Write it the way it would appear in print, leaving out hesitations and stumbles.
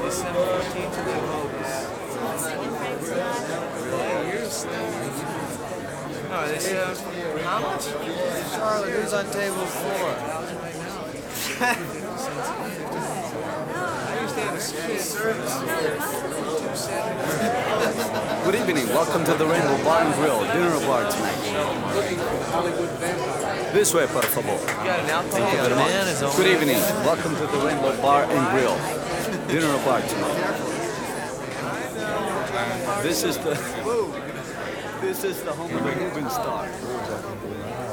December 14th to the Mobius. No, they say how much? Charlotte, who's on table 4? I used to have a split service. Good evening. Welcome to the Rainbow Bar and Grill. Dinner bar tonight. This way, por favor. You got an alcohol? Thank you very much. Good evening. Welcome to the Rainbow Bar and Grill. Dinner bar tonight. This is the home of the moving star.